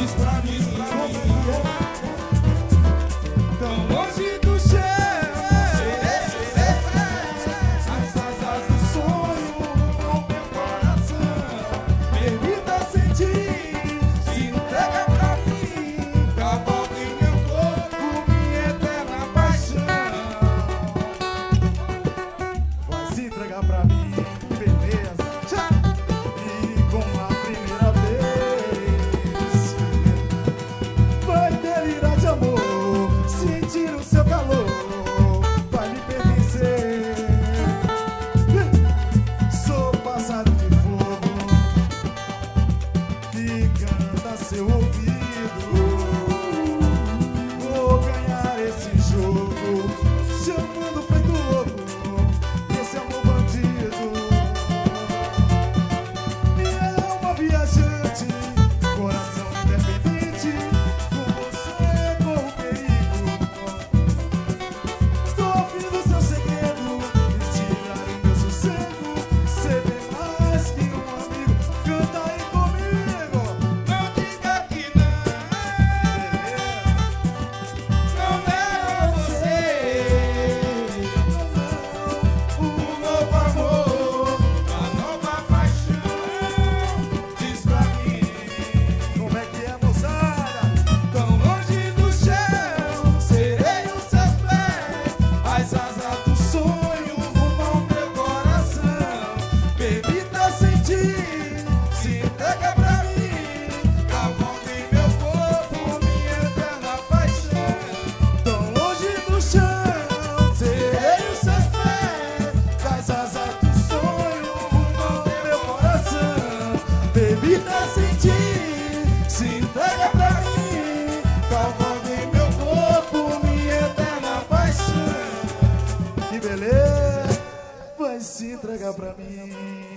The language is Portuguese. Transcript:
diz pra mim como é que é. Tão longe do céu, as asas do sonho no meu coração. Permita sentir, se entrega pra mim, cavalga em meu corpo minha eterna paixão. Vai se entregar pra mim, beleza? Tchau! E com a primeira vez vai delirar de amor, sentir o seu calor, vai me pertencer. Sou pássaro de fogo que canta seu ouvido. Vou ganhar esse jogo, chamando feito louco esse amor bandido. Minha alma viajante, coração independente, com você corro perigo. Tô ouvindo seu segredo e tirar o meu sossego. Ser bem mais que um amigo, canta aí comigo. Não diga que não, não é você. O novo amor, a nova paixão. Diz pra mim como é que é, moçada? Tão longe do céu, serei os seus pés, as asas do sonho rumo ao meu coração. Permita sentir, se entrega pra mim, cavalga em meu corpo minha eterna paixão. Tão longe do chão, serei os seus pés, as asas do sonho rumo ao meu coração. Permita sentir, se entrega pra mim, cavalga em meu corpo minha eterna paixão. Que beleza, vai se entregar pra mim.